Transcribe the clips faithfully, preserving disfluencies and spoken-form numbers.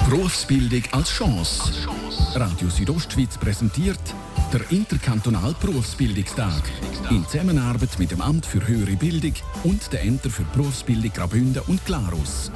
Berufsbildung als Chance. Radio Südostschweiz präsentiert der Interkantonal Berufsbildungstag in Zusammenarbeit mit dem Amt für Höhere Bildung und den Ämtern für Berufsbildung Graubünden und Glarus.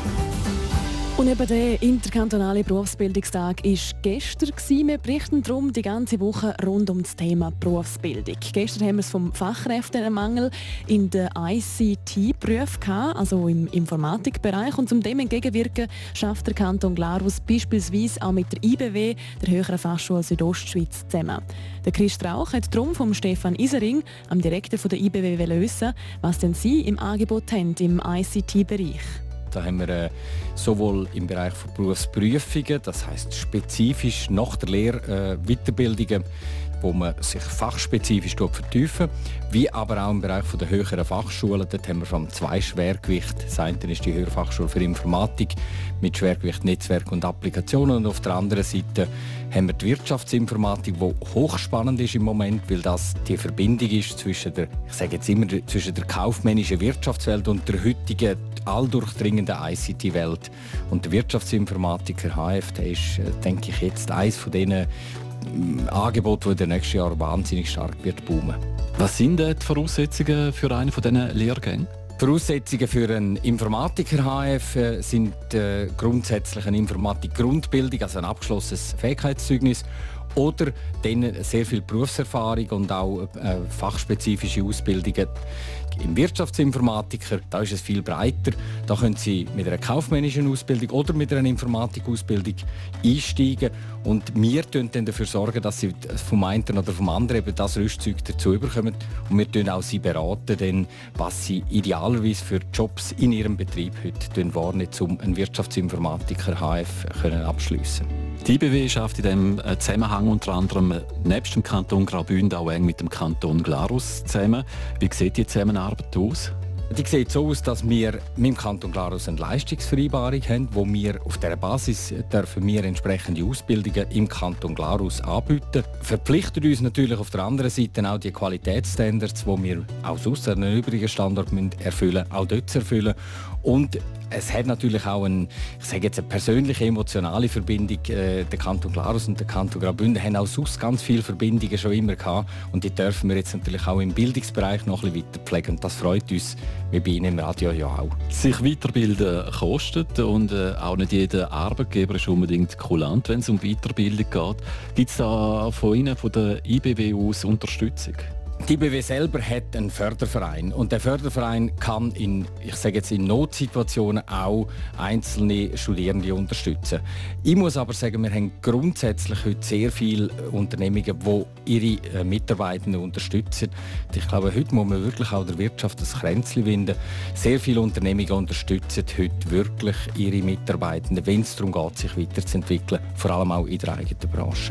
Und eben der interkantonale Berufsbildungstag war gestern. Wir berichten darum die ganze Woche rund um das Thema Berufsbildung. Gestern haben wir es vom Fachkräftemangel in den I C T-Berufen, also im Informatikbereich. Und um dem entgegenwirken, schafft der Kanton Glarus beispielsweise auch mit der I B W, der Höheren Fachschule Südostschweiz, zusammen. Der Chris Strauch hat darum vom Stefan Isering, am Direktor der I B W, wissen, was denn Sie im Angebot haben im I C T-Bereich. Da haben wir äh, sowohl im Bereich von Berufsprüfungen, das heisst spezifisch nach der Lehre äh, Weiterbildungen, wo man sich fachspezifisch vertiefen, wie aber auch im Bereich von der höheren Fachschulen. Dort haben wir vor allem zwei Schwergewichte. Das eine ist die Höhere Fachschule für Informatik mit Schwergewicht Netzwerk und Applikationen. Und auf der anderen Seite haben wir die Wirtschaftsinformatik, die hochspannend ist im Moment, weil das die Verbindung ist zwischen der, ich sage jetzt immer, zwischen der kaufmännischen Wirtschaftswelt und der heutigen alldurchdringenden I C T-Welt. Und der Wirtschaftsinformatiker H F, der ist, denke ich, jetzt eines von diesen Angeboten, das in den nächsten Jahren wahnsinnig stark wird boomen. Was sind die Voraussetzungen für einen von diesen Lehrgängen? Die Voraussetzungen für einen Informatiker H F sind äh, grundsätzlich eine Informatik-Grundbildung, also ein abgeschlossenes Fähigkeitszeugnis, oder dann sehr viel Berufserfahrung und auch äh, fachspezifische Ausbildungen. Im Wirtschaftsinformatiker da ist es viel breiter. Da können Sie mit einer kaufmännischen Ausbildung oder mit einer Informatikausbildung einsteigen. Und wir sorgen dann dafür sorgen, dass Sie vom einen oder vom anderen eben das Rüstzeug dazu bekommen. Und wir beraten auch Sie beraten, dann, was Sie idealerweise für Jobs in Ihrem Betrieb heute wahrnehmen, um einen Wirtschaftsinformatiker H F abschliessen. Die I B W schafft in diesem Zusammenhang unter anderem nebst dem Kanton Graubünden auch eng mit dem Kanton Glarus zusammen. Wie sieht die Zusammenarbeit aus? Die sieht so aus, dass wir mit dem Kanton Glarus eine Leistungsvereinbarung haben, wo wir auf dieser Basis dürfen wir entsprechende Ausbildungen im Kanton Glarus anbieten. Verpflichtet uns natürlich auf der anderen Seite auch die Qualitätsstandards, die wir auch sonst an den übrigen Standorten erfüllen müssen, auch dort zu erfüllen. Und es hat natürlich auch eine, ich sage jetzt eine persönliche, emotionale Verbindung. Äh, der Kanton Glarus und der Kanton Graubünden haben auch sonst ganz viele Verbindungen schon immer gehabt. Und die dürfen wir jetzt natürlich auch im Bildungsbereich noch ein bisschen weiter pflegen. Und das freut uns, wie bei Ihnen im Radio ja auch. Sich weiterbilden kostet und äh, auch nicht jeder Arbeitgeber ist unbedingt kulant, wenn es um Weiterbildung geht. Gibt es da von Ihnen, von der I B W aus, Unterstützung? Die I B W selber hat einen Förderverein und der Förderverein kann in, ich sage jetzt in Notsituationen auch einzelne Studierende unterstützen. Ich muss aber sagen, wir haben grundsätzlich heute sehr viele Unternehmungen, die ihre Mitarbeitenden unterstützen. Ich glaube, heute muss man wirklich auch der Wirtschaft das Kränzchen winden. Sehr viele Unternehmungen unterstützen heute wirklich ihre Mitarbeitenden, wenn es darum geht, sich weiterzuentwickeln, vor allem auch in der eigenen Branche.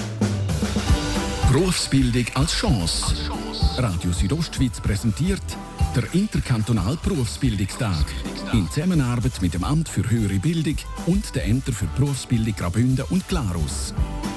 Berufsbildung als Chance. Radio Südostschweiz präsentiert der Interkantonal Berufsbildungstag in Zusammenarbeit mit dem Amt für Höhere Bildung und den Ämtern für Berufsbildung Graubünden und Glarus.